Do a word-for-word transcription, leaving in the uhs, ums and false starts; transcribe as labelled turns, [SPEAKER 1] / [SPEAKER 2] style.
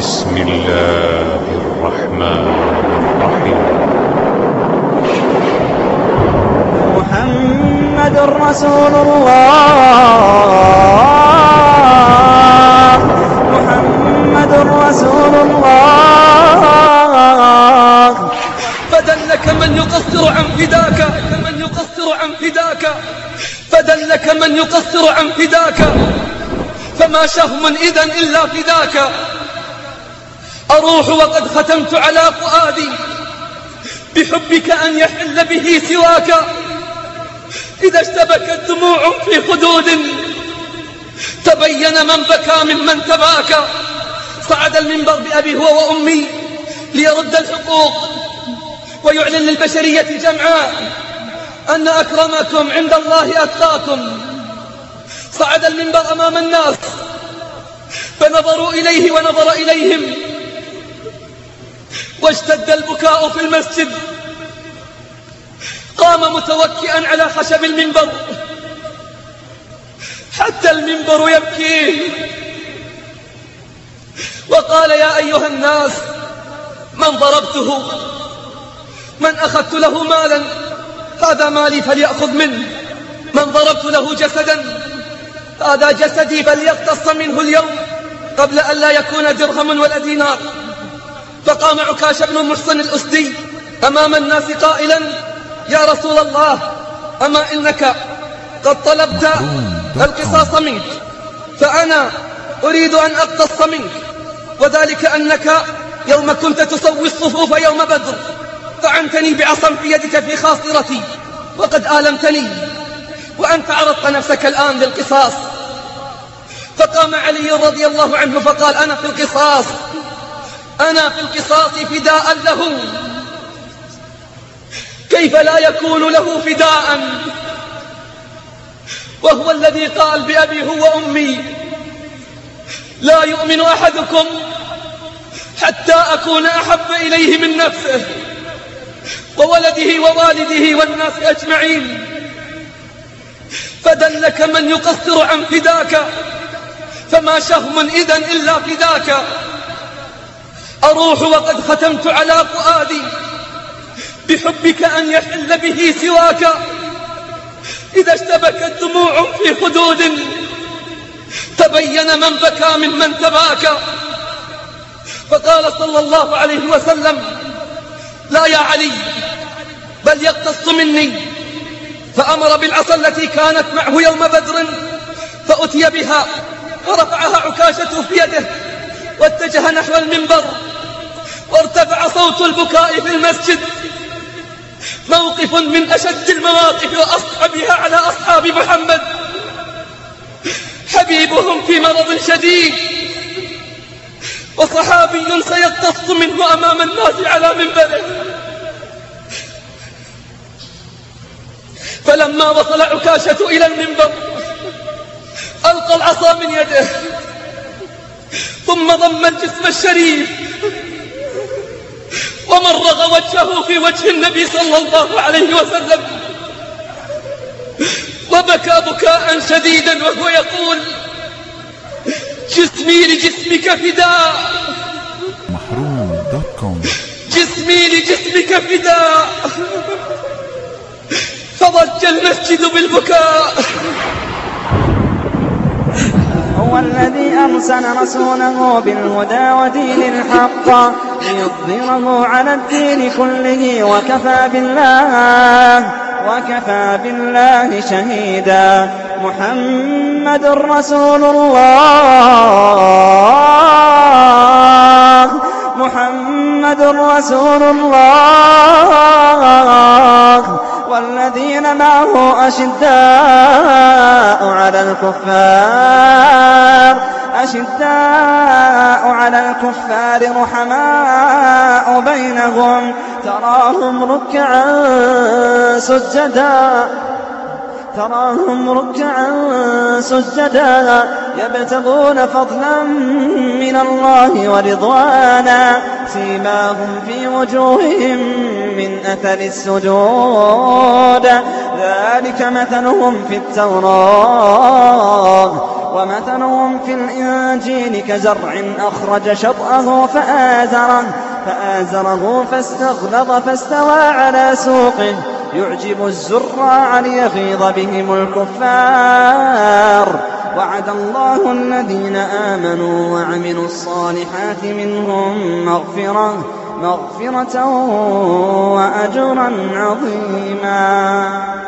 [SPEAKER 1] بسم الله الرحمن الرحيم.
[SPEAKER 2] محمد رسول الله، محمد رسول الله.
[SPEAKER 3] فدلك من يقصر عن فداك، من يقصر عن فداك، فدلك من يقصر عن فداك، فما شهم إذا إلا فداك. أروح وقد ختمت على فؤادي بحبك أن يحل به سواك. إذا اشتبكت دموع في خدود تبين من بكى ممن تباكى. صعد المنبر بأبي هو وأمي ليرد الحقوق ويعلن للبشرية جمعاء أن أكرمكم عند الله أتقاكم. صعد المنبر أمام الناس فنظروا إليه ونظر إليهم، واشتد البكاء في المسجد. قام متوكئا على خشب المنبر حتى المنبر يبكيه، وقال: يا أيها الناس، من ضربته، من أخذت له مالا، هذا مالي فليأخذ منه. من ضربت له جسدا، هذا جسدي فليقتص منه اليوم قبل أن لا يكون درهم ولا دينار. فقام عكاش بن محصن الأسدي أمام الناس قائلا: يا رسول الله، أما إنك قد طلبت القصاص منك، فأنا أريد أن أقتص منك، وذلك أنك يوم كنت تسوي الصفوف يوم بدر طعنتني بعصا في يدك في خاصرتي وقد آلمتني، وأنت عرضت نفسك الآن للقصاص. فقام علي رضي الله عنه فقال: أنا في القصاص، أنا في القصاص فداء له. كيف لا يكون له فداء وهو الذي قال بأبي هو أمي: لا يؤمن أحدكم حتى أكون أحب إليه من نفسه وولده ووالده والناس أجمعين. فدلك من يقصر عن فداك، فما شهم إذن إلا فداك. أروح وقد ختمت على فؤادي بحبك أن يحل به سواك. إذا اشتبكت دموع في خدود تبين من بكى ممن تباكى. فقال صلى الله عليه وسلم: لا يا علي، بل يقتص مني. فأمر بالعصا التي كانت معه يوم بدر فأتي بها، ورفعها عكاشة في يده واتجه نحو المنبر، وارتفع صوت البكاء في المسجد. موقف من أشد المواقف وأصعبها على أصحاب محمد، حبيبهم في مرض شديد، وصحابي سيقتص منه أمام الناس على منبره. فلما وصل عكاشة إلى المنبر ألقى العصا من يده، ثم ضم الجسم الشريف ومرغ وجهه في وجه النبي صلى الله عليه وسلم، وبكى بكاء شديدا وهو يقول: جسمي لجسمك فداء،
[SPEAKER 4] محروم دوت كوم.
[SPEAKER 3] جسمي لجسمك فداء. فضج المسجد بالبكاء.
[SPEAKER 2] هو الذي أرسل رسوله بالهدى ودين الحق ليظهره على الدين كله، وكفى بالله وكفى بالله شهيدا. محمد رسول الله، محمد رسول الله. والذين معه أشداء على الكفار أشداء على الكفار رحماء بينهم، تراهم ركعا سجدا تراهم ركعا سجدا يبتغون فضلا من الله ورضوانا، سيماهم في وجوههم من أثر السجود، ذلك مثلهم في التوراة ومثلهم في الإنجيل كزرع أخرج شطأه فآزره, فآزره فاستغلظ فاستوى على سوقه يعجب الزراع ليغيظ بهم الكفار. وعد الله الذين آمنوا وعملوا الصالحات منهم مغفرة, مغفرة وأجرا عظيما.